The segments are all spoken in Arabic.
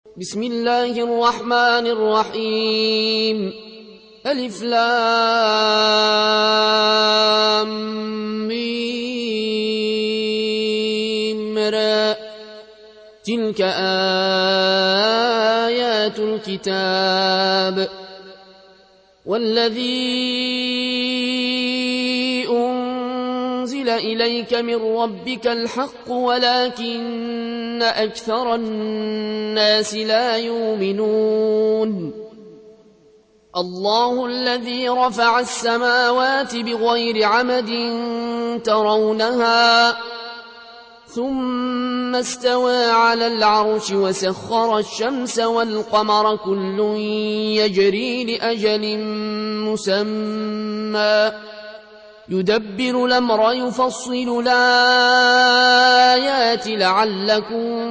بسم الله الرحمن الرحيم ألف لام ميم را تلك آيات الكتاب والذي أنزل إليك من ربك الحق ولكن أكثر الناس لا يؤمنون الله الذي رفع السماوات بغير عمد ترونها ثم استوى على العرش وسخر الشمس والقمر كل يجري لأجل مسمى يدبر الأمر يفصل الآيات لعلكم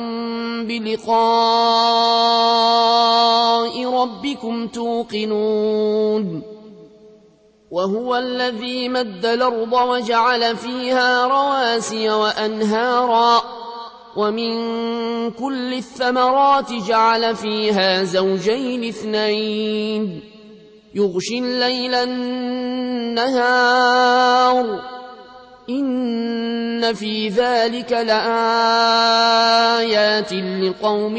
بلقاء ربكم توقنون وهو الذي مد الأرض وجعل فيها رواسي وأنهارا ومن كل الثمرات جعل فيها زوجين اثنين يغشي الليل النهار إن في ذلك لآيات لقوم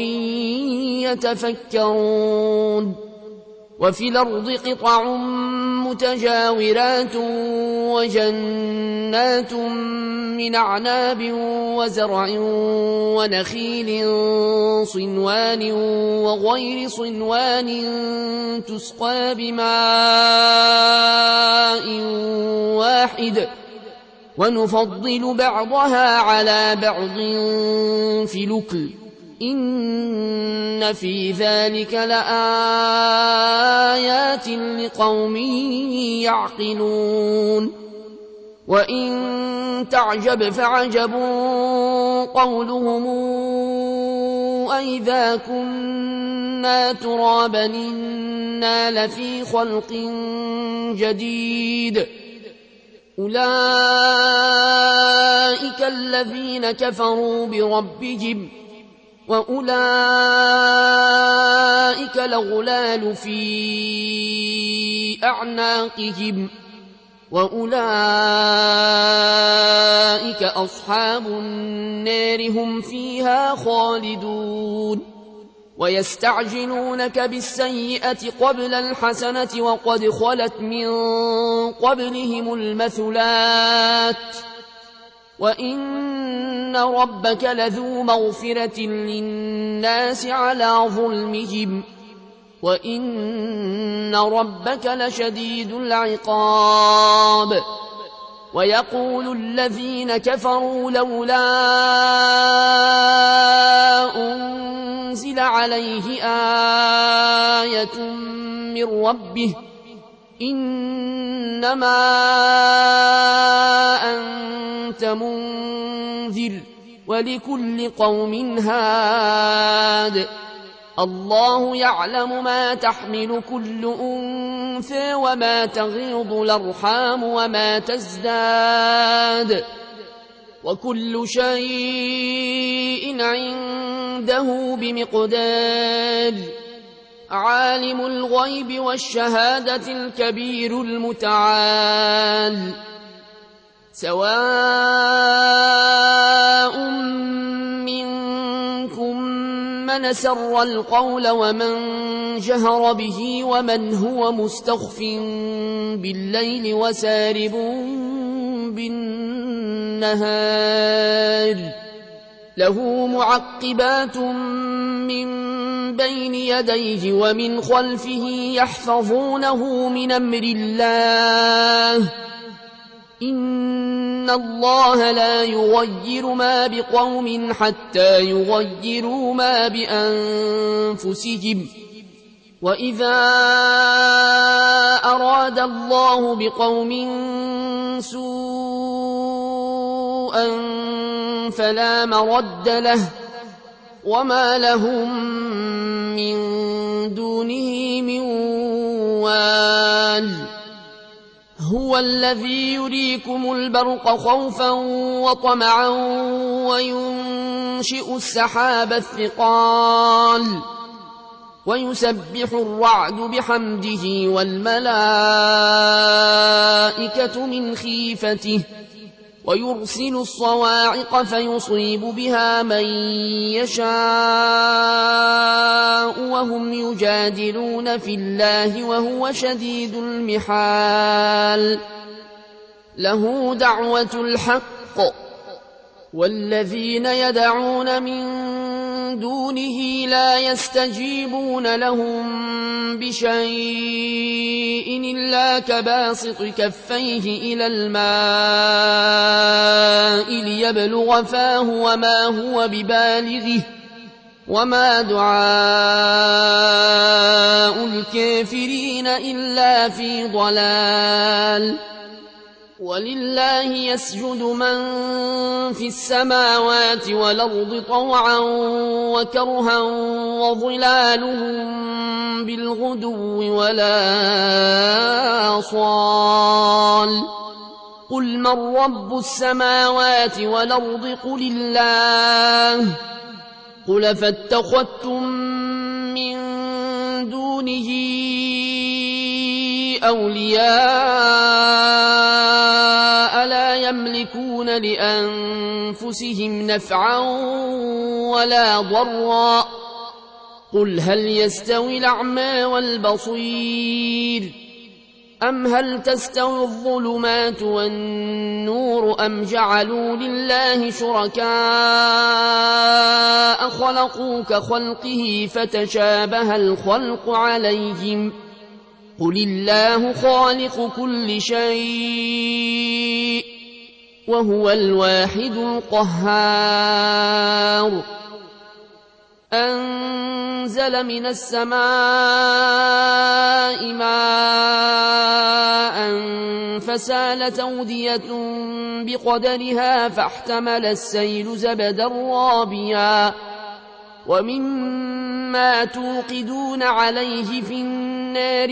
يتفكرون وفي الأرض قطع متجاورات وجنات من أعناب وزرع ونخيل صنوان وغير صنوان تسقى بماء واحد ونفضل بعضها على بعض في الأكل إن في ذلك لآيات لقوم يعقلون وإن تعجب فعجب قولهم أئذا كنا ترابا إنا لفي خلق جديد أولئك الذين كفروا بربهم وأولئك الأغلال في أعناقهم وأولئك أصحاب النار هم فيها خالدون ويستعجلونك بالسيئة قبل الحسنة وقد خلت من قبلهم المثلات وإن ربك لذو مغفرة للناس على ظلمهم وإن ربك لشديد العقاب ويقول الذين كفروا لولا أنزل عليه آية من ربه إنما أنت منذر ولكل قوم هاد الله يعلم ما تحمل كل أنثى وما تغيض الأرحام وما تزداد وكل شيء عنده بمقدار عالم الغيب والشهادة الكبير المتعال سواء منكم من سر القول ومن جهر به ومن هو مستخف بالليل وسارب بالنهار له معقبات من بين يديه ومن خلفه يحفظونه من أمر الله إن الله لا يغير ما بقوم حتى يغيروا ما بأنفسهم وإذا أراد الله بقوم سوءا فلا مرد له وما لهم من دونه من وال هو الذي يريكم البرق خوفا وطمعا وينشئ السحاب الثقال ويسبح الرعد بحمده والملائكة من خيفته ويرسل الصواعق فيصيب بها من يشاء وهم يجادلون في الله وهو شديد المحال له دعوة الحق والذين يدعون من دونه لا يستجيبون لهم بشيء إلا كباسط كفيه إلى الماء ليبلغ فاه وما هو ببالغه وما دعاء الكافرين إلا في ضلال ولله يسجد من في السماوات والأرض طوعا وكرها وظلالهم بالغدو ولا آصال قل من رب السماوات والأرض قل الله قل فاتخذتم من دونه أولياء لا يملكون لأنفسهم نفعا ولا ضرا قل هل يستوي الأعمى والبصير أم هل تستوي الظلمات والنور أم جعلوا لله شركاء خلقوا كخلقه فتشابه الخلق عليهم قل الله خالق كل شيء وهو الواحد القهار أنزل من السماء ماء فسالت أودية بقدرها فاحتمل السيل زبدا رابيا ومما توقدون عليه في النار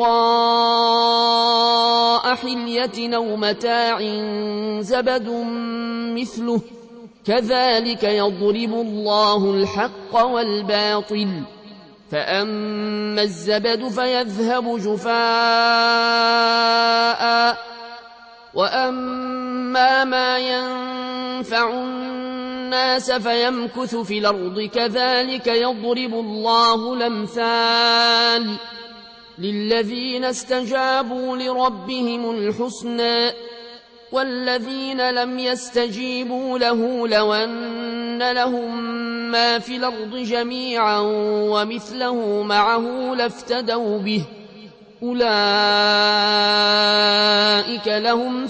ابتغاء حلية أو متاع زبد مثله كذلك يضرب الله الحق والباطل فأما الزبد فيذهب جفاء وأما ما ينفع الناس فيمكث في الأرض كذلك يضرب الله الأمثال للذين استجابوا لربهم الحسنى والذين لم يستجيبوا له لو أن لهم ما في الأرض جميعا ومثله معه لافتدوا به أولئك لهم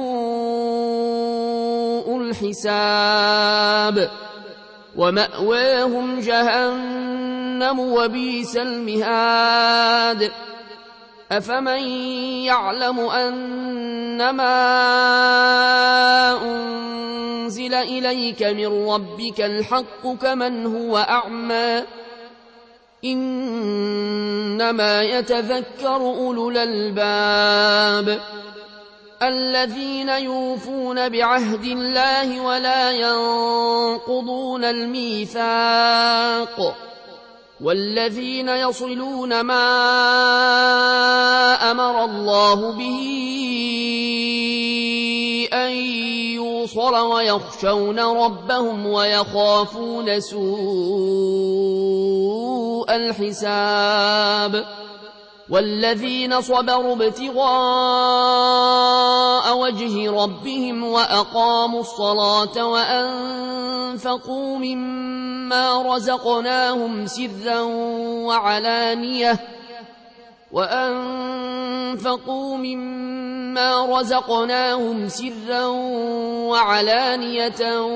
سوء الحساب ومأواهم جهنم وبئس المهاد أفمن يعلم أنما أنزل إليك من ربك الحق كمن هو أعمى إنما يتذكر أولو الألباب الذين يوفون بعهد الله ولا ينقضون الميثاق والذين يصلون ما أمر الله به أن يوصل ويخشون ربهم ويخافون سوء الحساب والذين صبروا ابتغاء وجه ربهم وأقاموا الصلاة وأنفقوا مما رزقناهم سرا وعلانية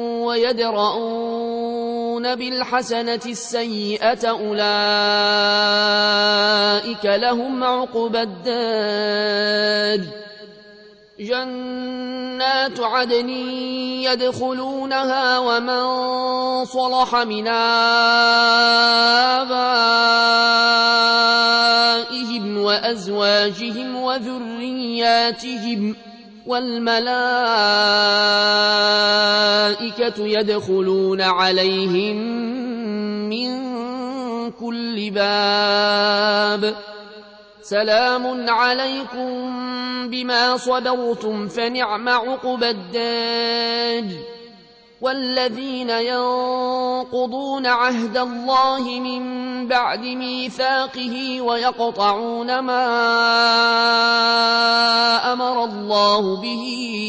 ويدرؤون بالحسنة السيئة أولئك لهم عقبى الدار جنات عدن يدخلونها ومن صلح من آبائهم وأزواجهم وذرياتهم والملائكة يدخلون عليهم من كل باب سلام عليكم بما صبرتم فنعم عقبى الدار والذين ينقضون عهد الله من بعد ميثاقه ويقطعون ما أمر الله به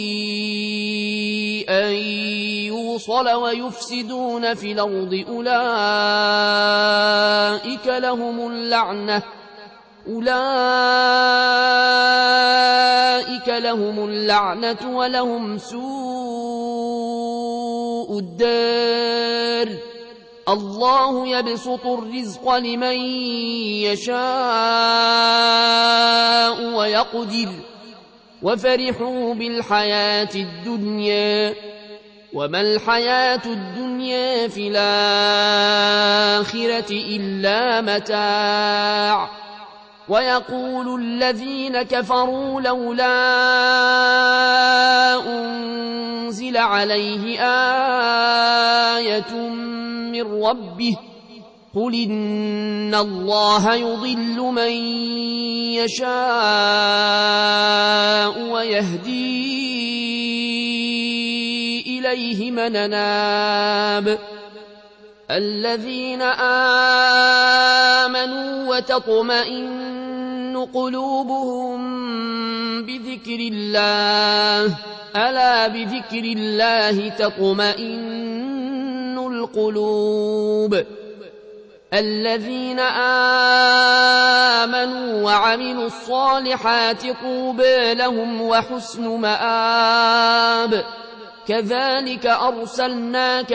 أن يوصل ويفسدون في الأرض أولئك لهم اللعنة ولهم سوء الدار الله يبسط الرزق لمن يشاء ويقدر وفرحوا بالحياة الدنيا وما الحياة الدنيا في الآخرة إلا متاع ويقول الذين كفروا لولا أنزل عليه آية من ربه قل إن الله يضل من يشاء ويهدي إليه من أناب الذين آمنوا وتطمئن قلوبهم بذكر الله ألا بذكر الله تطمئن القلوب الذين آمنوا وعملوا الصالحات طوبى لهم وحسن مآب كذلك أرسلناك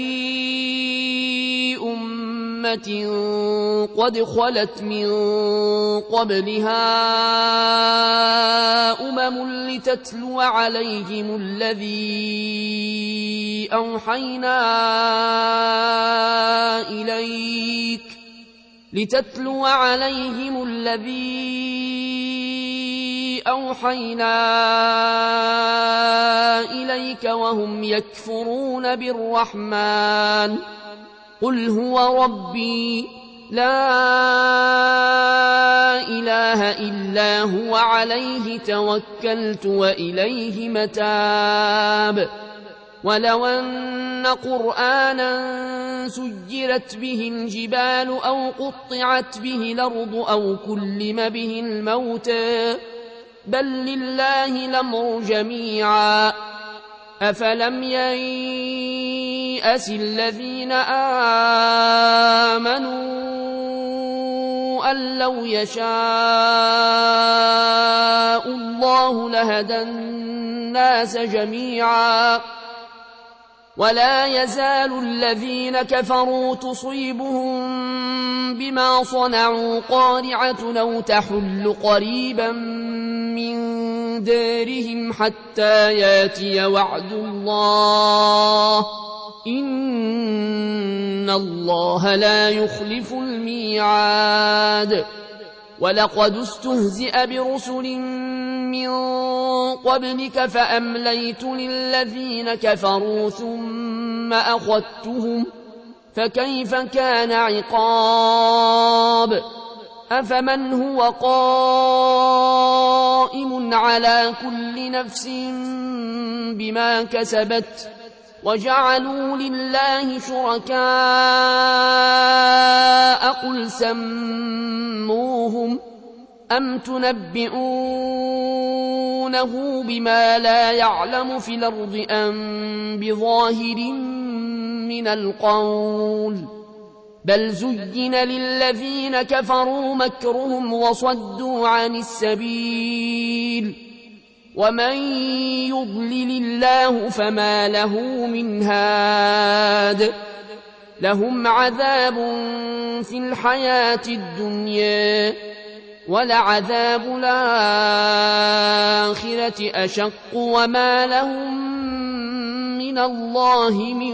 في أمة قد خلت من قبلها لتتلو عليهم الذي أوحينا إليك وهم يكفرون بالرحمن قل هو ربي لا إله إلا هو عليه توكلت وإليه متاب ولو أن قرآنا سجرت به الجبال أو قطعت به الأرض أو كلم به الموتى بل لله الأمر جميعا أفلم ييأس الذين آمنوا أن لو يشاء الله لهدى الناس جميعا ولا يزال الذين كفروا تصيبهم بما صنعوا قارعة أو تحل قريبا من دارهم حتى ياتي وعد الله إن الله لا يخلف الميعاد ولقد استهزئ برسل من قبلك فأمليت للذين كفروا ثم أخذتهم فكيف كان عقاب أفمن هو قائم على كل نفس بما كسبت وجعلوا لله شركاء قل سموهم أم تنبئونه بما لا يعلم في الأرض أم بظاهر من القول بل زين للذين كفروا مكرهم وصدوا عن السبيل ومن يضلل الله فما له من هاد لهم عذاب في الحياة الدنيا ولعذاب الآخرة أشق وما لهم من الله من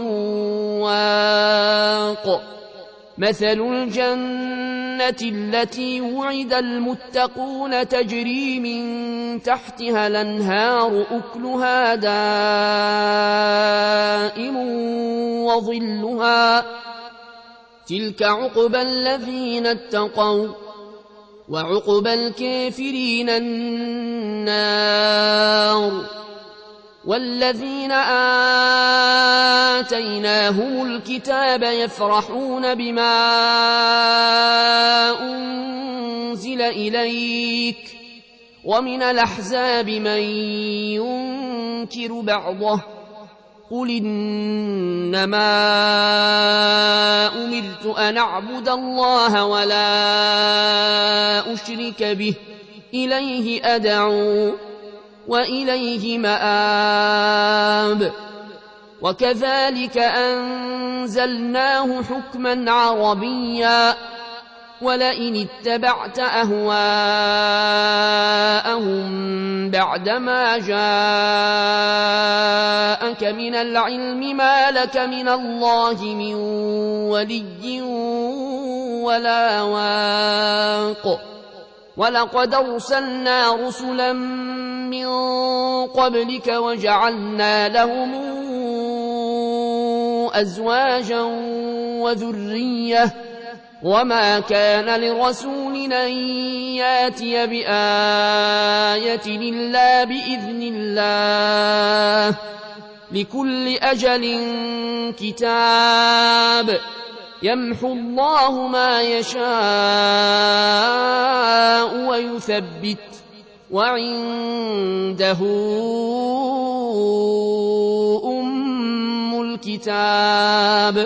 واق مثل الجنة التي وعد المتقون تجري من تحتها الأنهار أكلها دائم وظلها تلك عقبى الذين اتقوا وعقبى الكافرين النار والذين آتيناهم الكتاب يفرحون بما أنزل إليك ومن الأحزاب من ينكر بعضه قل إنما أمرت أن أعبد الله ولا أشرك به إليه أدعو وإليه مآب وكذلك أنزلناه حكما عربيا ولئن اتبعت أهواءهم بعدما جاءك من العلم ما لك من الله من ولي ولا واق ولقد أرسلنا رسلا من قبلك وجعلنا لهم أزواجا وذرية وما كان لرسول أن ياتي بآية إلا بإذن الله لكل أجل كتاب يمحو الله ما يشاء ويثبت وعنده أم الكتاب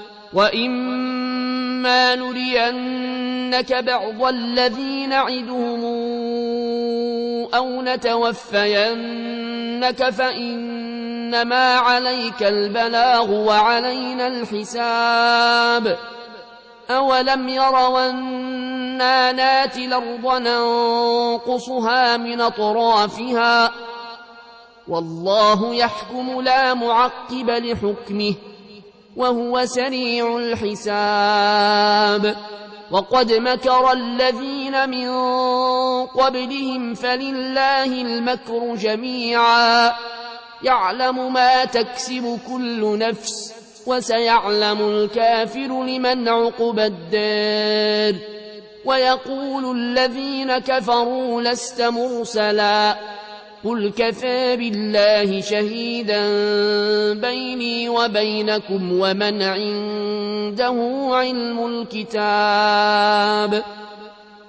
وإما نرينك بعض الذي نعدهم أو نتوفينك فإنما عليك البلاغ وعلينا الحساب أولم يروا أنا ناتي الأرض ننقصها من أطرافها والله يحكم لا معقب لحكمه وهو سريع الحساب وقد مكر الذين من قبلهم فلله المكر جميعا يعلم ما تكسب كل نفس وسيعلم الكافر لمن عقبى الدار ويقول الذين كفروا لست مرسلا قل كفى بالله شهيدا بيني وبينكم ومن عنده علم الكتاب